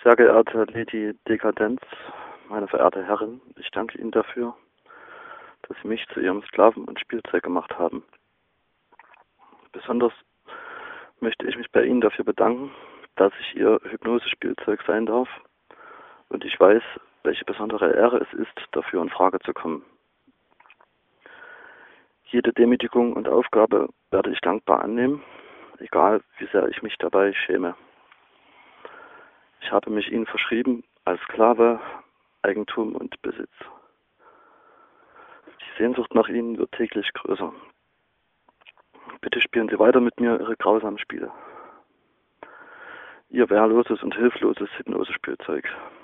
Sehr geehrte Lady Dekadenz, meine verehrte Herrin, ich danke Ihnen dafür, dass Sie mich zu Ihrem Sklaven und Spielzeug gemacht haben. Besonders möchte ich mich bei Ihnen dafür bedanken, dass ich Ihr Hypnosespielzeug sein darf und ich weiß, welche besondere Ehre es ist, dafür in Frage zu kommen. Jede Demütigung und Aufgabe werde ich dankbar annehmen, egal wie sehr ich mich dabei schäme. Ich habe mich Ihnen verschrieben als Sklave, Eigentum und Besitz. Die Sehnsucht nach Ihnen wird täglich größer. Bitte spielen Sie weiter mit mir Ihre grausamen Spiele. Ihr wehrloses und hilfloses Hypnosespielzeug.